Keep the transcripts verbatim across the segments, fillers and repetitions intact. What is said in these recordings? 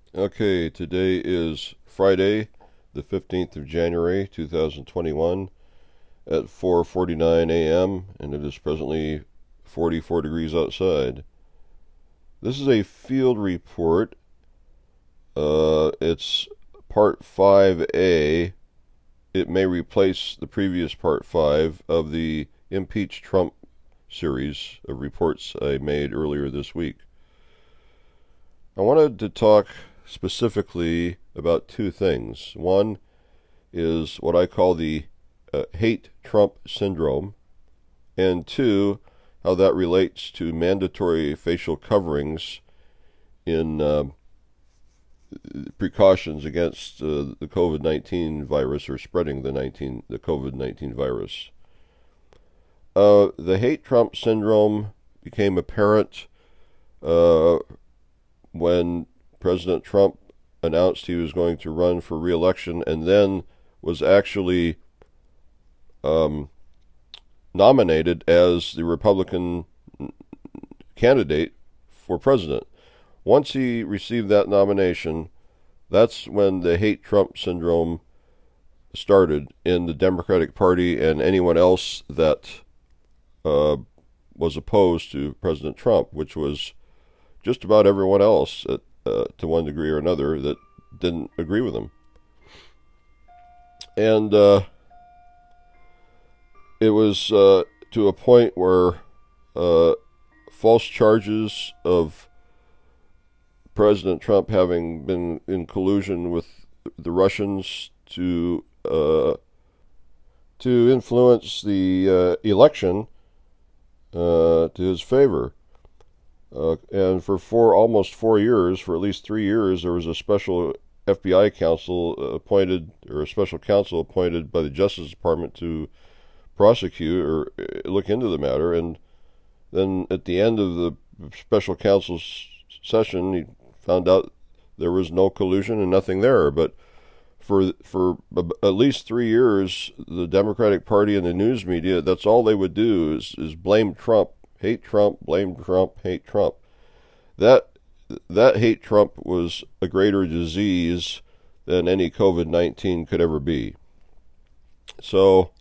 Okay, today is Friday, the fifteenth of January, two thousand twenty-one, at four forty-nine a m, and it is presently forty-four degrees outside. This is a field report. Uh, it's part five A. It may replace the previous part five of the Impeach Trump series of reports I made earlier this week. I wanted to talk specifically about two things. One is what I call the uh, hate Trump syndrome, and two, how that relates to mandatory facial coverings in uh, precautions against uh, the COVID nineteen virus, or spreading the nineteen the COVID nineteen virus. Uh, the hate Trump syndrome became apparent uh, when President Trump announced he was going to run for re-election, and then was actually um, nominated as the Republican candidate for president. Once he received that nomination, that's when the hate Trump syndrome started in the Democratic Party and anyone else that uh, was opposed to President Trump, which was just about everyone else at, uh, to one degree or another that didn't agree with him. And uh, it was uh, to a point where uh, false charges of President Trump having been in collusion with the Russians to uh, to influence the uh, election uh, to his favor. Uh, and for four, almost four years, for at least three years, there was a special F B I counsel appointed, or a special counsel appointed by the Justice Department to prosecute or look into the matter. And then at the end of the special counsel's session, he found out there was no collusion and nothing there. But for for at least three years, the Democratic Party and the news media, that's all they would do is, is blame Trump. Hate Trump, blame Trump, hate Trump. That that hate Trump was a greater disease than any COVID nineteen could ever be. So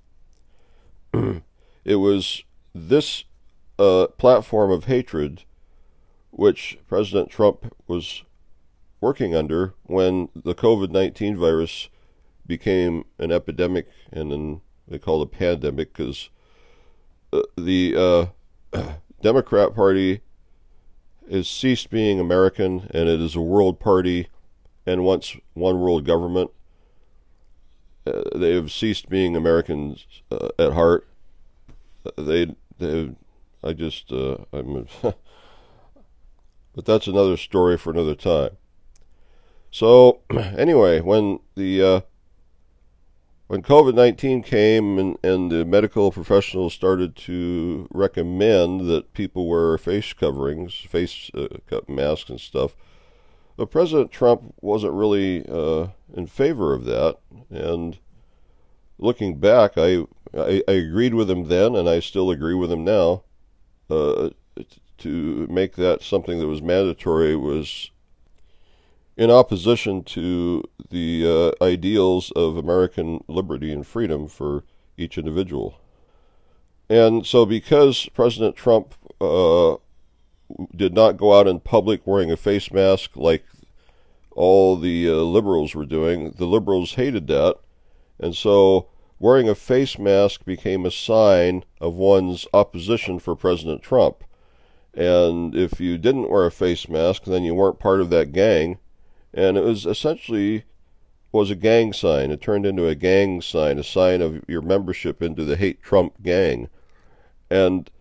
it was this uh, platform of hatred which President Trump was working under when the COVID nineteen virus became an epidemic, and then they call it a pandemic because uh, the uh, Democrat Party has ceased being American, and it is a world party and wants one world government. Uh, they have ceased being Americans uh, at heart. They, they, I just, uh, I'm, but that's another story for another time. So anyway, when the uh, When COVID nineteen came and, and the medical professionals started to recommend that people wear face coverings, face uh, masks and stuff, but President Trump wasn't really uh, in favor of that. And looking back, I, I, I agreed with him then, and I still agree with him now. Uh, to make that something that was mandatory was in opposition to the uh, ideals of American liberty and freedom for each individual. And so because President Trump uh, did not go out in public wearing a face mask like all the uh, liberals were doing, the liberals hated that. And so wearing a face mask became a sign of one's opposition for President Trump. And if you didn't wear a face mask, then you weren't part of that gang. And it was essentially was a gang sign. It turned into a gang sign, a sign of your membership into the hate Trump gang. And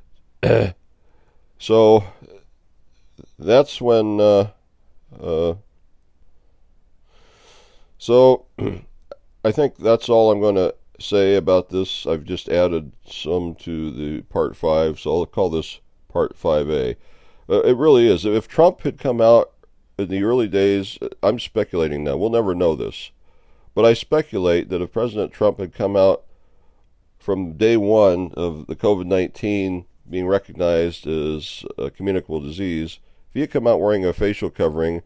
so that's when uh, uh, so I think that's all I'm going to say about this. I've just added some to the part five, so I'll call this part five A. Uh, it really is. If Trump had come out in the early days, I'm speculating now, we'll never know this, but I speculate that if President Trump had come out from day one of the COVID nineteen being recognized as a communicable disease, if he had come out wearing a facial covering,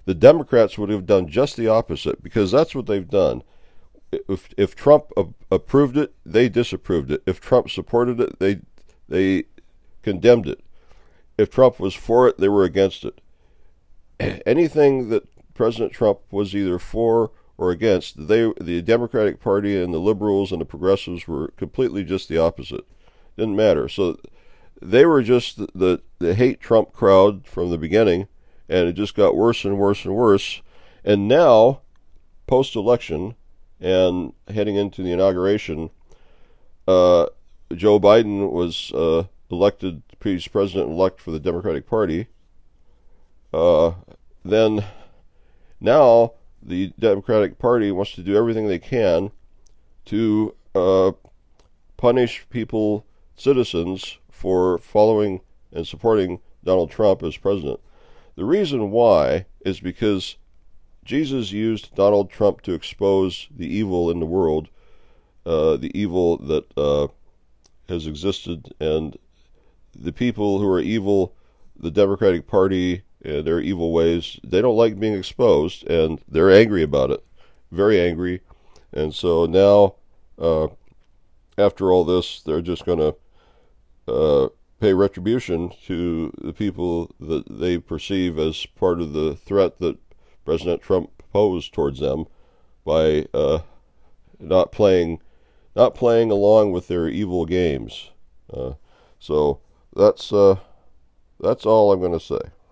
The Democrats would have done just the opposite, because that's what they've done. If if Trump a- approved it, they disapproved it. If Trump supported it, they they condemned it. If Trump was for it, they were against it. Anything that President Trump was either for or against, they the Democratic Party and the liberals and the progressives were completely just the opposite. Didn't matter. So they were just the, the, the hate Trump crowd from the beginning, and it just got worse and worse and worse. And now, post-election and heading into the inauguration, uh, Joe Biden was uh, elected president-elect for the Democratic Party. Uh, then now the Democratic Party wants to do everything they can to uh, punish people, citizens, for following and supporting Donald Trump as president. The reason why is because Jesus used Donald Trump to expose the evil in the world, uh, the evil that uh, has existed, and the people who are evil, the Democratic Party, and their evil ways, they don't like being exposed, and they're angry about it, very angry. And so now, uh, after all this, they're just going to uh, pay retribution to the people that they perceive as part of the threat that President Trump posed towards them by uh, not playing, not playing along with their evil games. Uh, so that's uh, that's all I'm going to say.